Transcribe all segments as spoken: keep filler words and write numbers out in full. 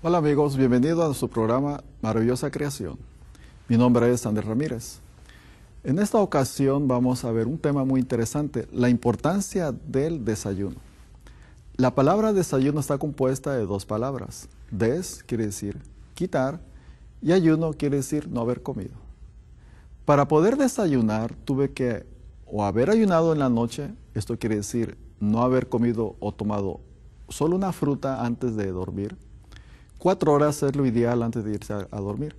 Hola amigos, bienvenidos a su programa Maravillosa Creación. Mi nombre es Andrés Ramírez. En esta ocasión vamos a ver un tema muy interesante, la importancia del desayuno. La palabra desayuno está compuesta de dos palabras. Des quiere decir quitar y ayuno quiere decir no haber comido. Para poder desayunar tuve que o haber ayunado en la noche, esto quiere decir no haber comido o tomado solo una fruta antes de dormir. Cuatro horas es lo ideal antes de irse a, a dormir.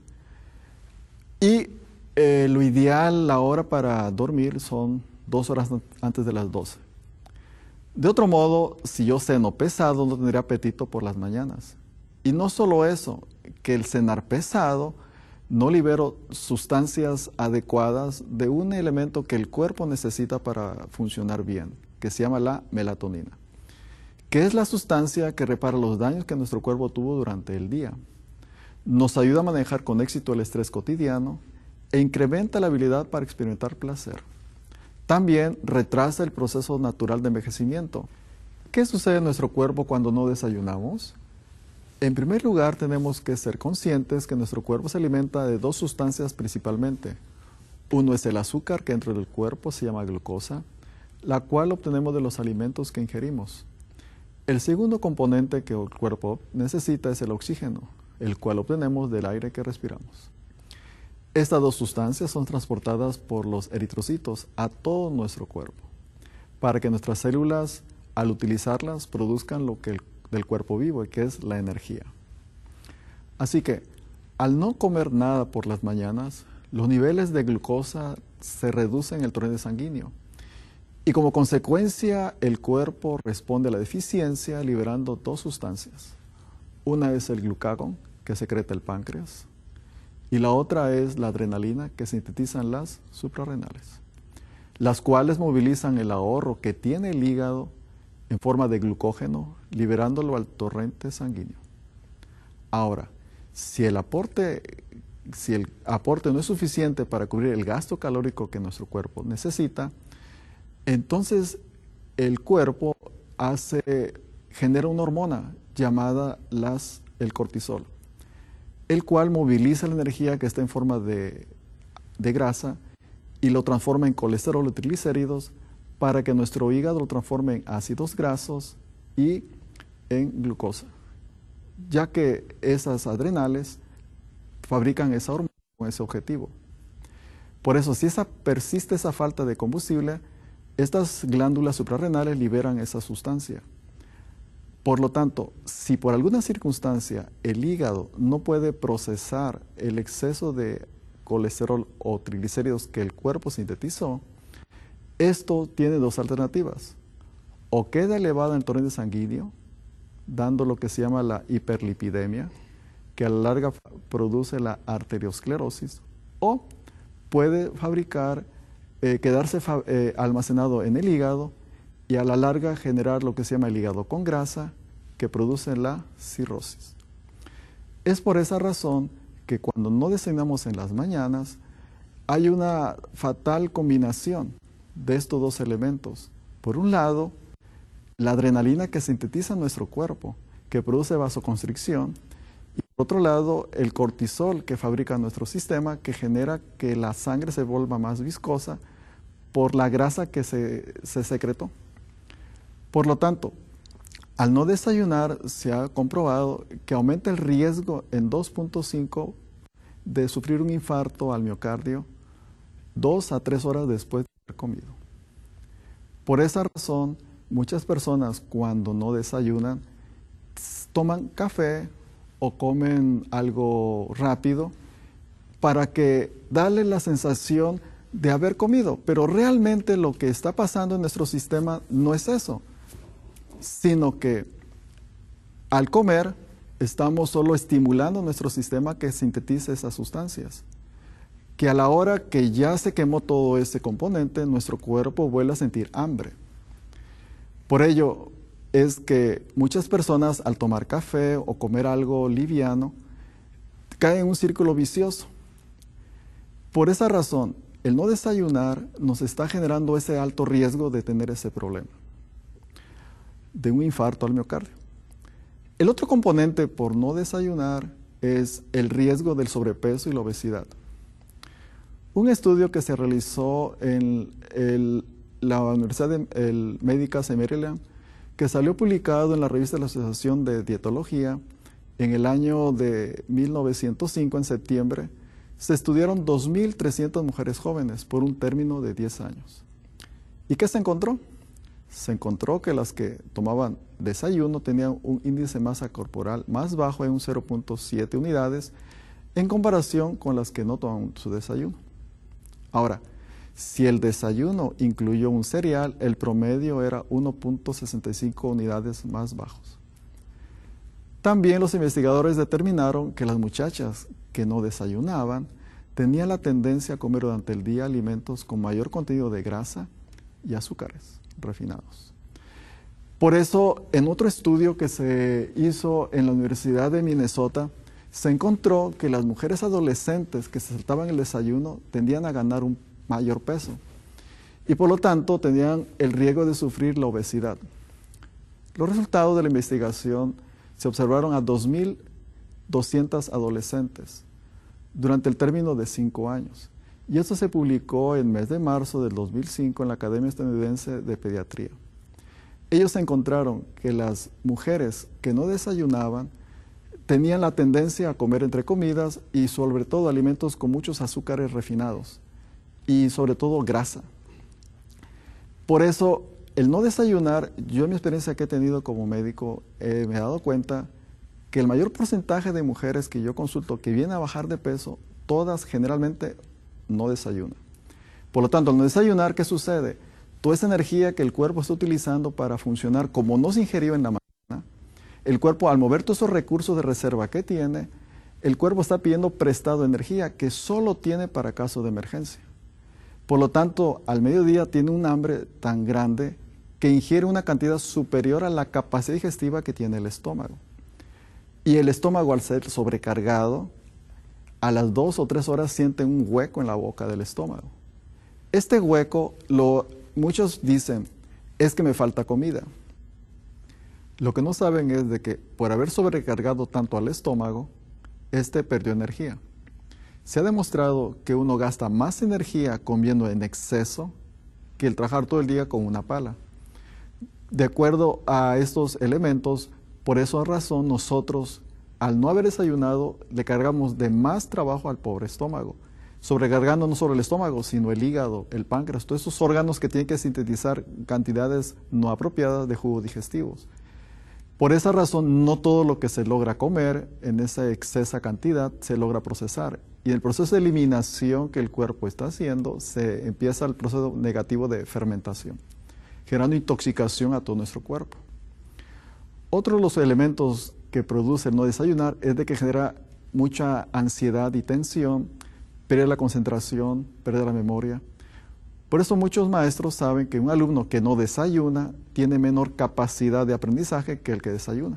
Y eh, lo ideal, la hora para dormir son dos horas antes de las doce. De otro modo, si yo ceno pesado, no tendré apetito por las mañanas. Y no solo eso, que el cenar pesado no libero sustancias adecuadas de un elemento que el cuerpo necesita para funcionar bien, que se llama la melatonina, que es la sustancia que repara los daños que nuestro cuerpo tuvo durante el día. Nos ayuda a manejar con éxito el estrés cotidiano e incrementa la habilidad para experimentar placer. También retrasa el proceso natural de envejecimiento. ¿Qué sucede en nuestro cuerpo cuando no desayunamos? En primer lugar, tenemos que ser conscientes que nuestro cuerpo se alimenta de dos sustancias principalmente. Uno es el azúcar, que dentro del cuerpo se llama glucosa, la cual obtenemos de los alimentos que ingerimos. El segundo componente que el cuerpo necesita es el oxígeno, el cual obtenemos del aire que respiramos. Estas dos sustancias son transportadas por los eritrocitos a todo nuestro cuerpo, para que nuestras células, al utilizarlas, produzcan lo que el, del cuerpo vivo, que es la energía. Así que, al no comer nada por las mañanas, los niveles de glucosa se reducen en el torrente sanguíneo. Y como consecuencia, el cuerpo responde a la deficiencia liberando dos sustancias. Una es el glucagón, que secreta el páncreas, y la otra es la adrenalina, que sintetizan las suprarrenales, las cuales movilizan el ahorro que tiene el hígado en forma de glucógeno, liberándolo al torrente sanguíneo. Ahora, si el aporte, si el aporte no es suficiente para cubrir el gasto calórico que nuestro cuerpo necesita, entonces el cuerpo hace, genera una hormona llamada las, el cortisol, el cual moviliza la energía que está en forma de, de grasa y lo transforma en colesterol y triglicéridos para que nuestro hígado lo transforme en ácidos grasos y en glucosa, ya que esas adrenales fabrican esa hormona con ese objetivo. Por eso, si esa, persiste esa falta de combustible, estas glándulas suprarrenales liberan esa sustancia. Por lo tanto, si por alguna circunstancia el hígado no puede procesar el exceso de colesterol o triglicéridos que el cuerpo sintetizó, esto tiene dos alternativas. O queda elevado en el torrente sanguíneo, dando lo que se llama la hiperlipidemia, que a la larga produce la arteriosclerosis, o puede fabricar Eh, quedarse eh, almacenado en el hígado y a la larga generar lo que se llama el hígado con grasa, que produce la cirrosis. Es por esa razón que cuando no desayunamos en las mañanas, hay una fatal combinación de estos dos elementos. Por un lado, la adrenalina que sintetiza nuestro cuerpo, que produce vasoconstricción, y por otro lado, el cortisol que fabrica nuestro sistema, que genera que la sangre se vuelva más viscosa por la grasa que se, se secretó. Por lo tanto, al no desayunar se ha comprobado que aumenta el riesgo en dos punto cinco de sufrir un infarto al miocardio dos a tres horas después de haber comido. Por esa razón, muchas personas cuando no desayunan toman café o comen algo rápido para que darle la sensación de haber comido, pero realmente lo que está pasando en nuestro sistema no es eso, sino que al comer estamos solo estimulando nuestro sistema que sintetice esas sustancias, que a la hora que ya se quemó todo ese componente, nuestro cuerpo vuelve a sentir hambre. Por ello es que muchas personas al tomar café o comer algo liviano caen en un círculo vicioso. Por esa razón, el no desayunar nos está generando ese alto riesgo de tener ese problema, de un infarto al miocardio. El otro componente por no desayunar es el riesgo del sobrepeso y la obesidad. Un estudio que se realizó en el, la Universidad de, el Médicas de Maryland, que salió publicado en la revista de la Asociación de Dietología en el año de mil novecientos cinco, en septiembre, se estudiaron dos mil trescientas mujeres jóvenes por un término de diez años. ¿Y qué se encontró? Se encontró que las que tomaban desayuno tenían un índice de masa corporal más bajo en un cero punto siete unidades en comparación con las que no tomaban su desayuno. Ahora, si el desayuno incluyó un cereal, el promedio era uno punto sesenta y cinco unidades más bajos. También los investigadores determinaron que las muchachas que no desayunaban tenían la tendencia a comer durante el día alimentos con mayor contenido de grasa y azúcares refinados. Por eso, en otro estudio que se hizo en la Universidad de Minnesota, se encontró que las mujeres adolescentes que se saltaban el desayuno tendían a ganar un mayor peso y por lo tanto tenían el riesgo de sufrir la obesidad. Los resultados de la investigación se observaron a dos mil doscientas adolescentes durante el término de cinco años. Y esto se publicó en el mes de marzo del dos mil cinco en la Academia Estadounidense de Pediatría. Ellos encontraron que las mujeres que no desayunaban tenían la tendencia a comer entre comidas y sobre todo alimentos con muchos azúcares refinados y sobre todo grasa. Por eso, el no desayunar, yo en mi experiencia que he tenido como médico, eh, me he dado cuenta que el mayor porcentaje de mujeres que yo consulto que vienen a bajar de peso, todas generalmente no desayunan. Por lo tanto, al no desayunar, ¿qué sucede? Toda esa energía que el cuerpo está utilizando para funcionar, como no se ingirió en la mañana, el cuerpo, al mover todos esos recursos de reserva que tiene, el cuerpo está pidiendo prestado energía que solo tiene para caso de emergencia. Por lo tanto, al mediodía tiene un hambre tan grande que ingiere una cantidad superior a la capacidad digestiva que tiene el estómago. Y el estómago, al ser sobrecargado, a las dos o tres horas siente un hueco en la boca del estómago. Este hueco, lo, muchos dicen, es que me falta comida. Lo que no saben es de que por haber sobrecargado tanto al estómago, este perdió energía. Se ha demostrado que uno gasta más energía comiendo en exceso que el trabajar todo el día con una pala. De acuerdo a estos elementos, por esa razón nosotros, al no haber desayunado, le cargamos de más trabajo al pobre estómago, sobrecargando no solo el estómago, sino el hígado, el páncreas, todos esos órganos que tienen que sintetizar cantidades no apropiadas de jugos digestivos. Por esa razón, no todo lo que se logra comer en esa excesa cantidad se logra procesar. Y en el proceso de eliminación que el cuerpo está haciendo, se empieza el proceso negativo de fermentación, generando intoxicación a todo nuestro cuerpo. Otro de los elementos que produce el no desayunar es de que genera mucha ansiedad y tensión, pierde la concentración, pierde la memoria. Por eso muchos maestros saben que un alumno que no desayuna tiene menor capacidad de aprendizaje que el que desayuna.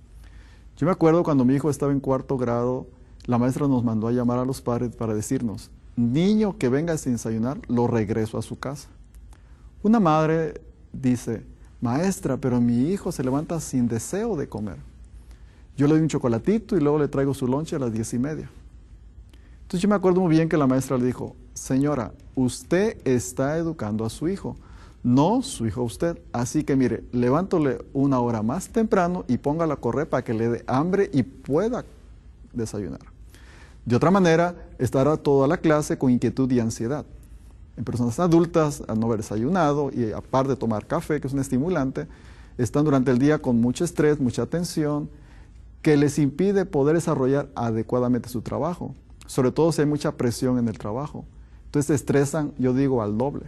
Yo me acuerdo cuando mi hijo estaba en cuarto grado, la maestra nos mandó a llamar a los padres para decirnos, niño que venga sin desayunar, lo regreso a su casa. Una madre dice, maestra, pero mi hijo se levanta sin deseo de comer. Yo le doy un chocolatito y luego le traigo su lonche a las diez y media. Entonces yo me acuerdo muy bien que la maestra le dijo, señora, usted está educando a su hijo, no su hijo a usted. Así que mire, levántole una hora más temprano y póngala a correr para que le dé hambre y pueda desayunar. De otra manera, estará toda la clase con inquietud y ansiedad. En personas adultas, al no haber desayunado y aparte de tomar café, que es un estimulante, están durante el día con mucho estrés, mucha tensión, que les impide poder desarrollar adecuadamente su trabajo, sobre todo si hay mucha presión en el trabajo. Entonces se estresan, yo digo, al doble.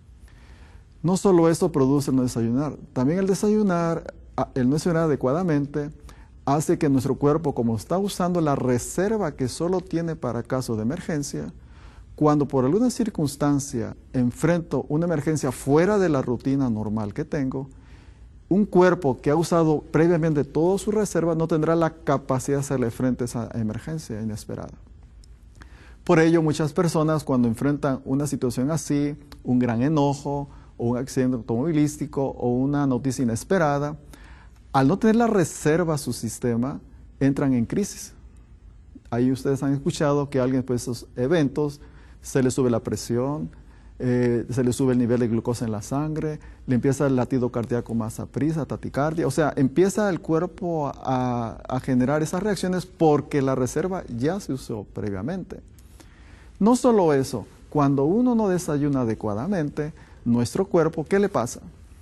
No solo eso produce el no desayunar, también el desayunar, el no desayunar adecuadamente, hace que nuestro cuerpo, como está usando la reserva que solo tiene para caso de emergencia, cuando por alguna circunstancia enfrento una emergencia fuera de la rutina normal que tengo, un cuerpo que ha usado previamente toda su reserva no tendrá la capacidad de hacerle frente a esa emergencia inesperada. Por ello, muchas personas cuando enfrentan una situación así, un gran enojo, o un accidente automovilístico, o una noticia inesperada, Al no tener la reserva su sistema, entran en crisis. Ahí ustedes han escuchado que a alguien después de esos eventos se le sube la presión, eh, se le sube el nivel de glucosa en la sangre, le empieza el latido cardíaco más a prisa, taticardia. O sea, empieza el cuerpo a, a generar esas reacciones porque la reserva ya se usó previamente. No solo eso, cuando uno no desayuna adecuadamente, nuestro cuerpo, ¿qué le pasa?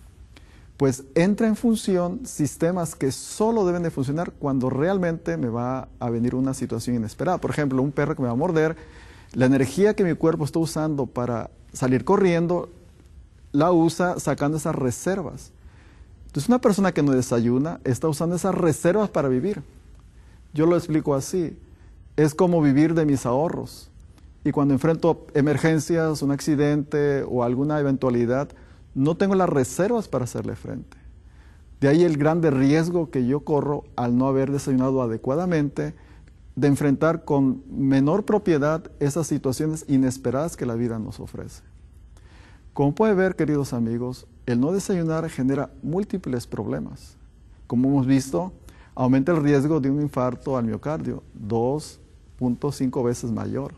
Pues entra en función sistemas que solo deben de funcionar cuando realmente me va a venir una situación inesperada. Por ejemplo, un perro que me va a morder, la energía que mi cuerpo está usando para salir corriendo, la usa sacando esas reservas. Entonces, una persona que no desayuna está usando esas reservas para vivir. Yo lo explico así, es como vivir de mis ahorros. Y cuando enfrento emergencias, un accidente o alguna eventualidad, no tengo las reservas para hacerle frente. De ahí el grande riesgo que yo corro al no haber desayunado adecuadamente, de enfrentar con menor propiedad esas situaciones inesperadas que la vida nos ofrece. Como puede ver, queridos amigos, el no desayunar genera múltiples problemas. Como hemos visto, aumenta el riesgo de un infarto al miocardio, dos punto cinco veces mayor.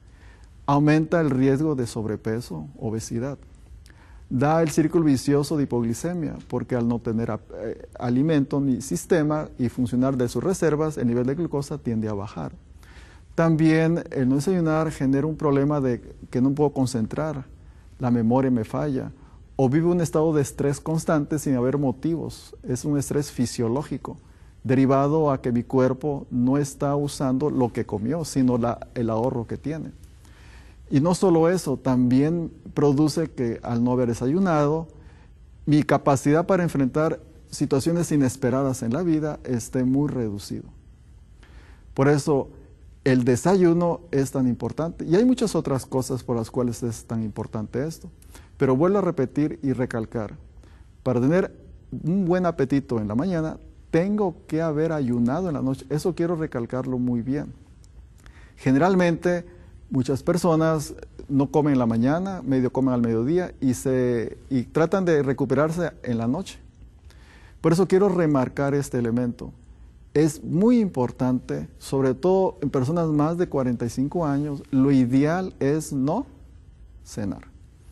Aumenta el riesgo de sobrepeso, obesidad. Da el círculo vicioso de hipoglicemia, porque al no tener eh, alimento ni sistema y funcionar de sus reservas, el nivel de glucosa tiende a bajar. También el no desayunar genera un problema de que no puedo concentrar, la memoria me falla, o vivo un estado de estrés constante sin haber motivos. Es un estrés fisiológico, derivado a que mi cuerpo no está usando lo que comió, sino la, el ahorro que tiene. Y no solo eso, también produce que al no haber desayunado, mi capacidad para enfrentar situaciones inesperadas en la vida esté muy reducido. Por eso el desayuno es tan importante. Y hay muchas otras cosas por las cuales es tan importante esto. Pero vuelvo a repetir y recalcar, para tener un buen apetito en la mañana, tengo que haber ayunado en la noche. Eso quiero recalcarlo muy bien. Generalmente, muchas personas no comen en la mañana, medio comen al mediodía y, se, y tratan de recuperarse en la noche. Por eso quiero remarcar este elemento. Es muy importante, sobre todo en personas más de cuarenta y cinco años, lo ideal es no cenar.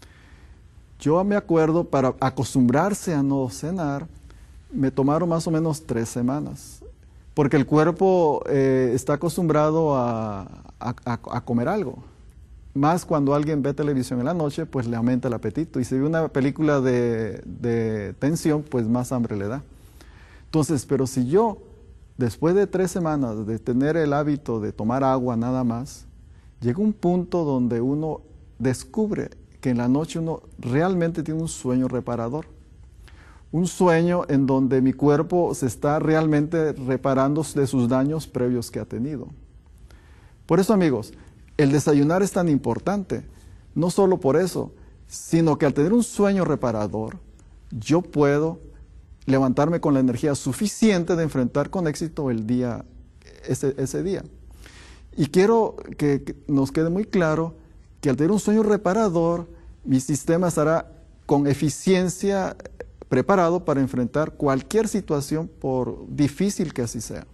Yo me acuerdo, para acostumbrarse a no cenar, me tomaron más o menos tres semanas, porque el cuerpo eh, está acostumbrado a, a, a comer algo. Más cuando alguien ve televisión en la noche, pues le aumenta el apetito. Y si ve una película de, de tensión, pues más hambre le da. Entonces, pero si yo, después de tres semanas de tener el hábito de tomar agua nada más, llega un punto donde uno descubre que en la noche uno realmente tiene un sueño reparador. Un sueño en donde mi cuerpo se está realmente reparando de sus daños previos que ha tenido. Por eso, amigos, el desayunar es tan importante, no solo por eso, sino que al tener un sueño reparador, yo puedo levantarme con la energía suficiente de enfrentar con éxito el día, ese, ese día. Y quiero que, que nos quede muy claro que al tener un sueño reparador, mi sistema estará con eficiencia preparado para enfrentar cualquier situación, por difícil que así sea.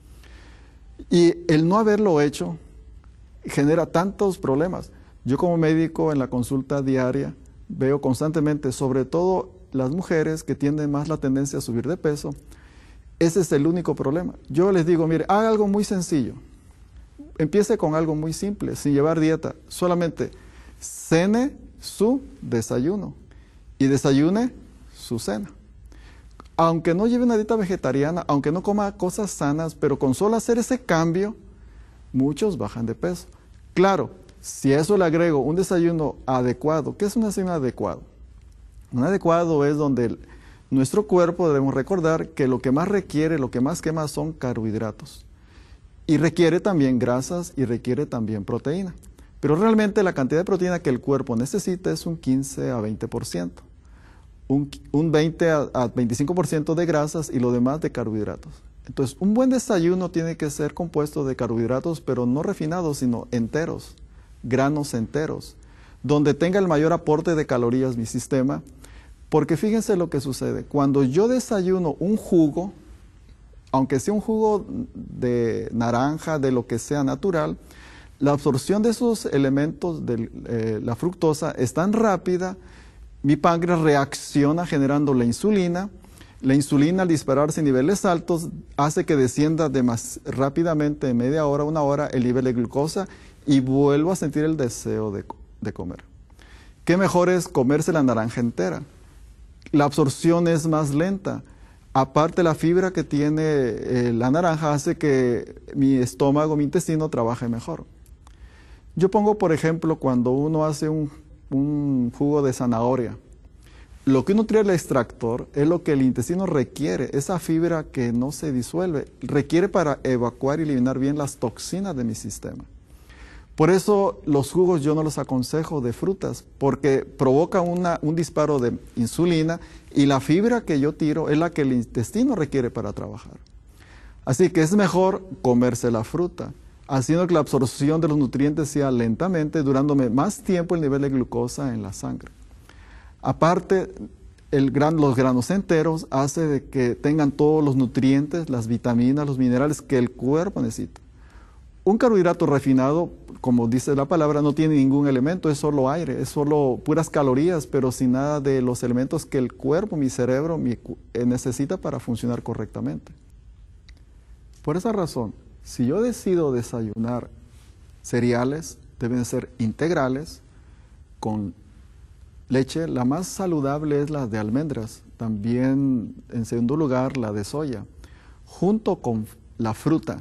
Y el no haberlo hecho genera tantos problemas. Yo como médico en la consulta diaria veo constantemente, sobre todo las mujeres que tienen más la tendencia a subir de peso. Ese es el único problema. Yo les digo, mire, haga algo muy sencillo. Empiece con algo muy simple, sin llevar dieta. Solamente cene su desayuno y desayune su cena. Aunque no lleve una dieta vegetariana, aunque no coma cosas sanas, pero con solo hacer ese cambio, muchos bajan de peso. Claro, si a eso le agrego un desayuno adecuado, ¿qué es un desayuno adecuado? Un adecuado es donde el, nuestro cuerpo, debemos recordar que lo que más requiere, lo que más quema son carbohidratos. Y requiere también grasas y requiere también proteína. Pero realmente la cantidad de proteína que el cuerpo necesita es un quince a veinte por ciento. Un, un veinte a veinticinco por ciento de grasas y lo demás de carbohidratos. Entonces, un buen desayuno tiene que ser compuesto de carbohidratos, pero no refinados, sino enteros, granos enteros, donde tenga el mayor aporte de calorías mi sistema, Porque fíjense lo que sucede. Cuando yo desayuno un jugo, aunque sea un jugo de naranja, de lo que sea natural, la absorción de esos elementos de eh, la fructosa es tan rápida, mi páncreas reacciona generando la insulina. La insulina, al dispararse en niveles altos, hace que descienda de más rápidamente, en media hora, una hora, el nivel de glucosa y vuelvo a sentir el deseo de, de comer. ¿Qué mejor es comerse la naranja entera? La absorción es más lenta. Aparte, la fibra que tiene eh, la naranja hace que mi estómago, mi intestino trabaje mejor. Yo pongo, por ejemplo, cuando uno hace un, un jugo de zanahoria, lo que uno tira al extractor es lo que el intestino requiere, esa fibra que no se disuelve, requiere para evacuar y eliminar bien las toxinas de mi sistema. Por eso los jugos yo no los aconsejo de frutas, porque provoca una, un disparo de insulina y la fibra que yo tiro es la que el intestino requiere para trabajar. Así que es mejor comerse la fruta, haciendo que la absorción de los nutrientes sea lentamente, durándome más tiempo el nivel de glucosa en la sangre. Aparte, el gran, los granos enteros hace de que tengan todos los nutrientes, las vitaminas, los minerales que el cuerpo necesita. Un carbohidrato refinado, como dice la palabra, no tiene ningún elemento, es solo aire, es solo puras calorías, pero sin nada de los elementos que el cuerpo, mi cerebro, mi, eh, necesita para funcionar correctamente. Por esa razón, si yo decido desayunar cereales, deben ser integrales, con leche. La más saludable es la de almendras, también en segundo lugar la de soya, junto con la fruta.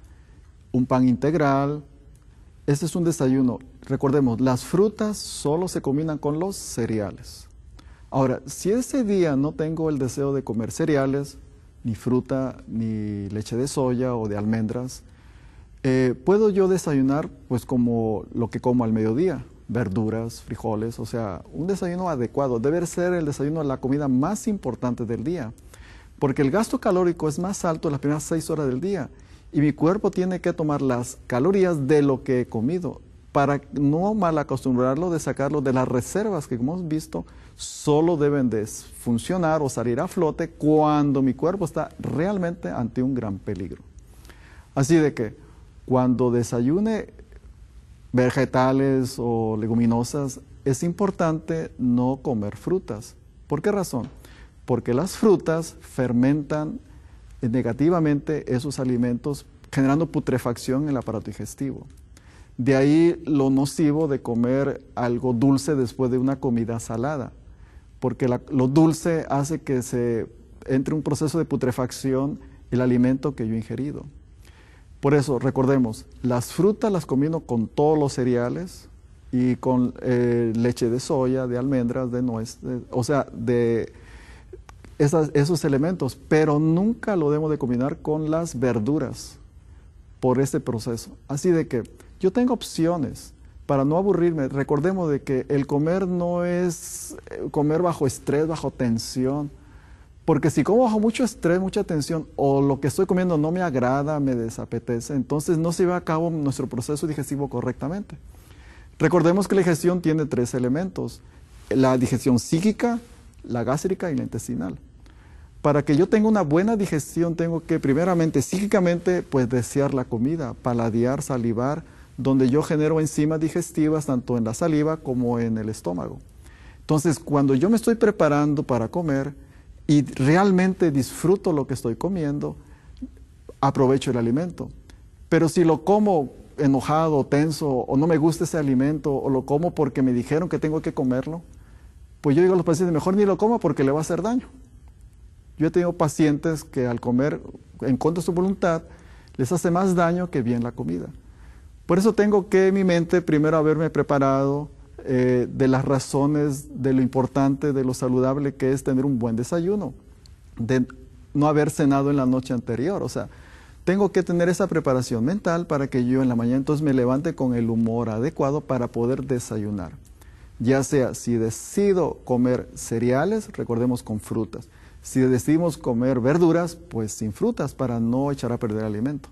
Un pan integral, este es un desayuno. Recordemos, las frutas solo se combinan con los cereales. Ahora, si ese día no tengo el deseo de comer cereales, ni fruta, ni leche de soya o de almendras, eh, puedo yo desayunar pues como lo que como al mediodía, verduras, frijoles, o sea, un desayuno adecuado. Debe ser el desayuno la comida más importante del día, porque el gasto calórico es más alto en las primeras seis horas del día. Y mi cuerpo tiene que tomar las calorías de lo que he comido para no mal acostumbrarlo de sacarlo de las reservas que, como hemos visto, solo deben de funcionar o salir a flote cuando mi cuerpo está realmente ante un gran peligro. Así de que cuando desayune vegetales o leguminosas, es importante no comer frutas. ¿Por qué razón? Porque las frutas fermentan negativamente esos alimentos, generando putrefacción en el aparato digestivo. De ahí lo nocivo de comer algo dulce después de una comida salada, porque la, lo dulce hace que se entre un proceso de putrefacción el alimento que yo he ingerido. Por eso, recordemos, las frutas las combino con todos los cereales y con eh, leche de soya, de almendras, de nuez, de, o sea, de Esas, esos elementos, pero nunca lo debemos de combinar con las verduras por este proceso. Así de que yo tengo opciones para no aburrirme. Recordemos de que el comer no es comer bajo estrés, bajo tensión, porque si como bajo mucho estrés, mucha tensión, o lo que estoy comiendo no me agrada, me desapetece, entonces no se lleva a cabo nuestro proceso digestivo correctamente. Recordemos que la digestión tiene tres elementos: la digestión psíquica, la gástrica y la intestinal. Para que yo tenga una buena digestión, tengo que primeramente, psíquicamente, pues desear la comida, paladear, salivar, donde yo genero enzimas digestivas tanto en la saliva como en el estómago. Entonces, cuando yo me estoy preparando para comer y realmente disfruto lo que estoy comiendo, aprovecho el alimento. Pero si lo como enojado, tenso, o no me gusta ese alimento, o lo como porque me dijeron que tengo que comerlo, pues yo digo a los pacientes, mejor ni lo coma porque le va a hacer daño. Yo he tenido pacientes que al comer en contra de su voluntad, les hace más daño que bien la comida. Por eso tengo que en mi mente primero haberme preparado eh, de las razones, de lo importante, de lo saludable que es tener un buen desayuno, de no haber cenado en la noche anterior. O sea, tengo que tener esa preparación mental para que yo en la mañana entonces me levante con el humor adecuado para poder desayunar. Ya sea si decido comer cereales, recordemos con frutas. Si decidimos comer verduras, pues sin frutas para no echar a perder el alimento.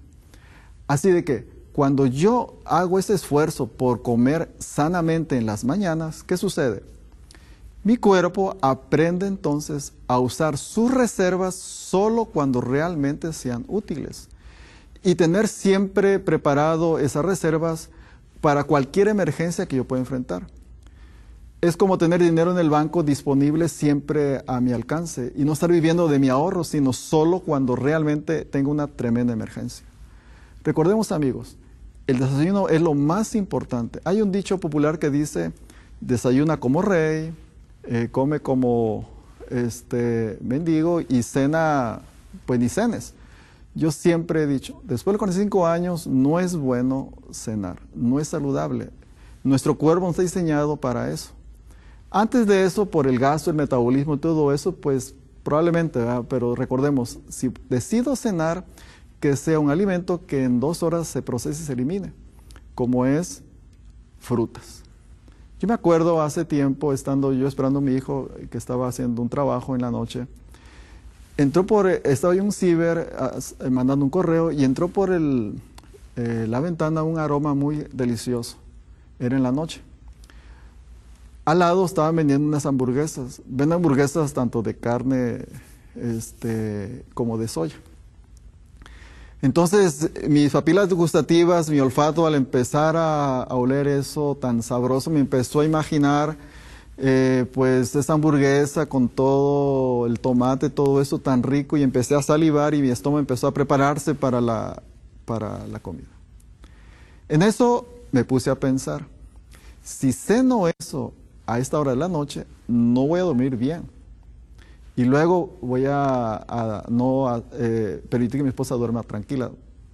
Así de que cuando yo hago ese esfuerzo por comer sanamente en las mañanas, ¿qué sucede? Mi cuerpo aprende entonces a usar sus reservas solo cuando realmente sean útiles y tener siempre preparado esas reservas para cualquier emergencia que yo pueda enfrentar. Es como tener dinero en el banco disponible siempre a mi alcance y no estar viviendo de mi ahorro, sino solo cuando realmente tengo una tremenda emergencia. Recordemos, amigos, el desayuno es lo más importante. Hay un dicho popular que dice, desayuna como rey, eh, come como este, mendigo y cena, pues ni cenes. Yo siempre he dicho, después de cuarenta y cinco años no es bueno cenar, no es saludable. Nuestro cuerpo no está diseñado para eso. Antes de eso, por el gasto, el metabolismo y todo eso, pues probablemente, ¿verdad? Pero recordemos, si decido cenar, que sea un alimento que en dos horas se procese y se elimine, como es frutas. Yo me acuerdo hace tiempo, estando yo esperando a mi hijo, que estaba haciendo un trabajo en la noche, entró por, estaba yo en un ciber uh, mandando un correo y entró por el, eh, la ventana un aroma muy delicioso. Era en la noche. Al lado estaban vendiendo unas hamburguesas. Venden hamburguesas tanto de carne este, como de soya. Entonces, mis papilas gustativas, mi olfato, al empezar a, a oler eso tan sabroso, me empezó a imaginar eh, pues esa hamburguesa con todo el tomate, todo eso tan rico, y empecé a salivar y mi estómago empezó a prepararse para la, para la comida. En eso me puse a pensar, si ceno eso a esta hora de la noche, no voy a dormir bien. Y luego voy a, a no a, eh, permitir que mi esposa duerma tranquila.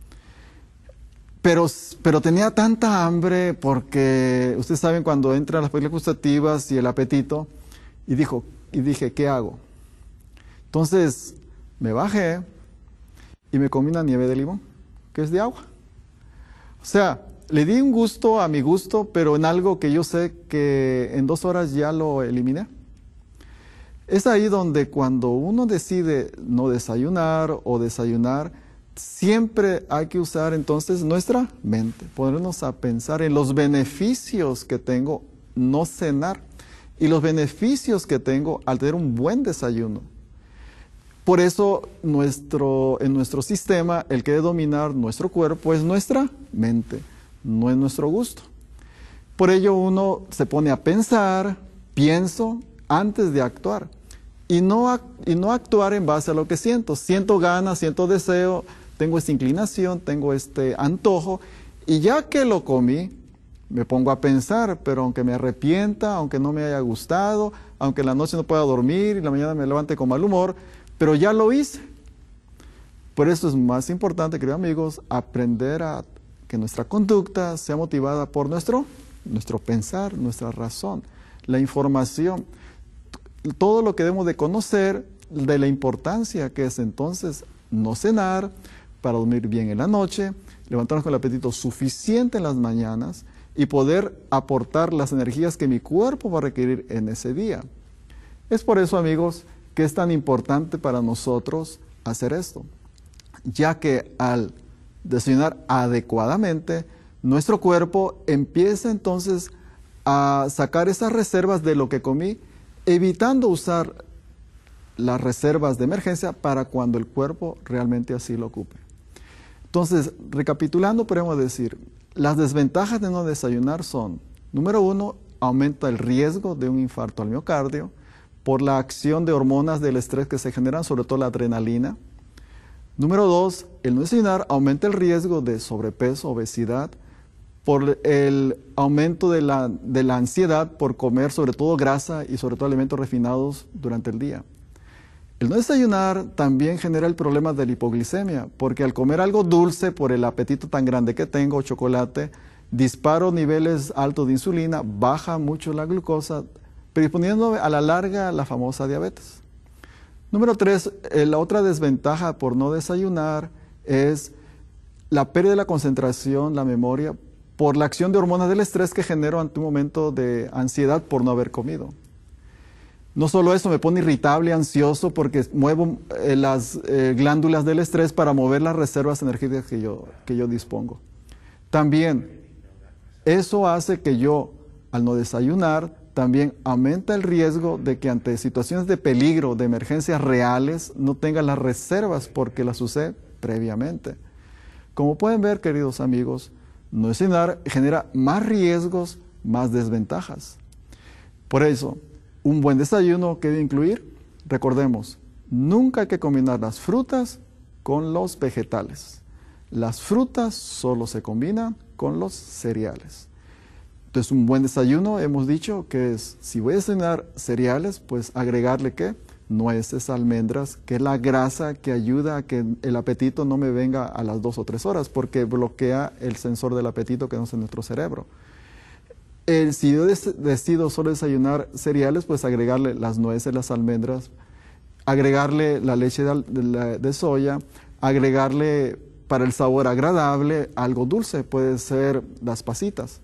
Pero, pero tenía tanta hambre porque, ustedes saben, cuando entran las papilas gustativas y el apetito, y, dijo, y dije, ¿qué hago? Entonces me bajé y me comí una nieve de limón, que es de agua. O sea, le di un gusto a mi gusto, pero en algo que yo sé que en dos horas ya lo eliminé. Es ahí donde cuando uno decide no desayunar o desayunar, siempre hay que usar entonces nuestra mente, ponernos a pensar en los beneficios que tengo no cenar y los beneficios que tengo al tener un buen desayuno. Por eso nuestro, en nuestro sistema el que debe dominar nuestro cuerpo es nuestra mente, no es nuestro gusto. Por ello uno se pone a pensar, pienso antes de actuar. Y no, y no actuar en base a lo que siento. Siento ganas, siento deseo, tengo esta inclinación, tengo este antojo, y ya que lo comí, me pongo a pensar, pero aunque me arrepienta, aunque no me haya gustado, aunque en la noche no pueda dormir y en la mañana me levante con mal humor, pero ya lo hice. Por eso es más importante, queridos amigos, aprender a que nuestra conducta sea motivada por nuestro, nuestro pensar, nuestra razón, la información. Todo lo que debemos de conocer de la importancia que es entonces no cenar para dormir bien en la noche, levantarnos con el apetito suficiente en las mañanas y poder aportar las energías que mi cuerpo va a requerir en ese día. Es por eso, amigos, que es tan importante para nosotros hacer esto, ya que al desayunar adecuadamente, nuestro cuerpo empieza entonces a sacar esas reservas de lo que comí, evitando usar las reservas de emergencia para cuando el cuerpo realmente así lo ocupe. Entonces, recapitulando, podemos decir, las desventajas de no desayunar son, número uno, aumenta el riesgo de un infarto al miocardio por la acción de hormonas del estrés que se generan, sobre todo la adrenalina. Número dos, el no desayunar aumenta el riesgo de sobrepeso, obesidad, por el aumento de la, de la ansiedad por comer sobre todo grasa y sobre todo alimentos refinados durante el día. El no desayunar también genera el problema de la hipoglicemia, porque al comer algo dulce por el apetito tan grande que tengo, chocolate, disparo niveles altos de insulina, baja mucho la glucosa, predisponiendo a la larga la famosa diabetes. Número tres, eh, la otra desventaja por no desayunar es la pérdida de la concentración, la memoria, por la acción de hormonas del estrés que genero ante un momento de ansiedad por no haber comido. No solo eso, me pone irritable, ansioso, porque muevo eh, las eh, glándulas del estrés para mover las reservas energéticas que yo, que yo dispongo. También, eso hace que yo, al no desayunar, también aumenta el riesgo de que ante situaciones de peligro, de emergencias reales, no tenga las reservas porque las usé previamente. Como pueden ver, queridos amigos, no desayunar genera más riesgos, más desventajas. Por eso, un buen desayuno que debe incluir, recordemos, nunca hay que combinar las frutas con los vegetales. Las frutas solo se combinan con los cereales. Entonces, un buen desayuno, hemos dicho que es, si voy a desayunar cereales, pues agregarle, ¿qué? Nueces, almendras, que es la grasa que ayuda a que el apetito no me venga a las dos o tres horas, porque bloquea el sensor del apetito que tenemos en nuestro cerebro. El, si yo decido solo desayunar cereales, pues agregarle las nueces, las almendras, agregarle la leche de, de, de soya, agregarle para el sabor agradable algo dulce, puede ser las pasitas.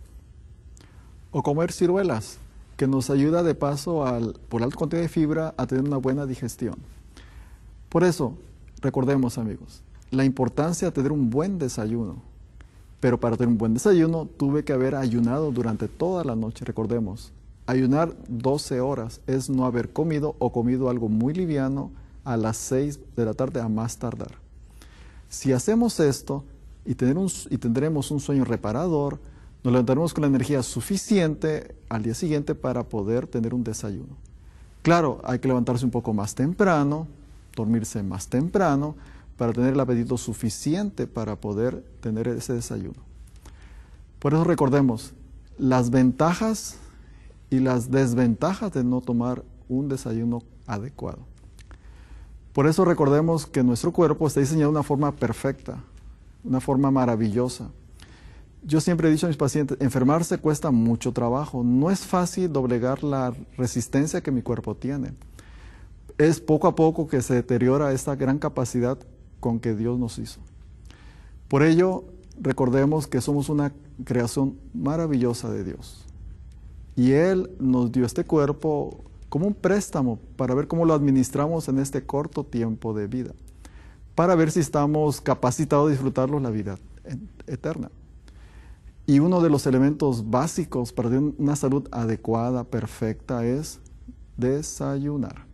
O comer ciruelas, que nos ayuda de paso, al, por alto contenido de fibra, a tener una buena digestión. Por eso, recordemos, amigos, la importancia de tener un buen desayuno. Pero para tener un buen desayuno, tuve que haber ayunado durante toda la noche. Recordemos, ayunar doce horas es no haber comido o comido algo muy liviano a las seis de la tarde a más tardar. Si hacemos esto y, tener un, y tendremos un sueño reparador, nos levantaremos con la energía suficiente al día siguiente para poder tener un desayuno. Claro, hay que levantarse un poco más temprano, dormirse más temprano, para tener el apetito suficiente para poder tener ese desayuno. Por eso recordemos las ventajas y las desventajas de no tomar un desayuno adecuado. Por eso recordemos que nuestro cuerpo está diseñado de una forma perfecta, una forma maravillosa. Yo siempre he dicho a mis pacientes, enfermarse cuesta mucho trabajo. No es fácil doblegar la resistencia que mi cuerpo tiene. Es poco a poco que se deteriora esta gran capacidad con que Dios nos hizo. Por ello, recordemos que somos una creación maravillosa de Dios. Y Él nos dio este cuerpo como un préstamo para ver cómo lo administramos en este corto tiempo de vida, para ver si estamos capacitados de disfrutarlo la vida eterna. Y uno de los elementos básicos para tener una salud adecuada, perfecta, es desayunar.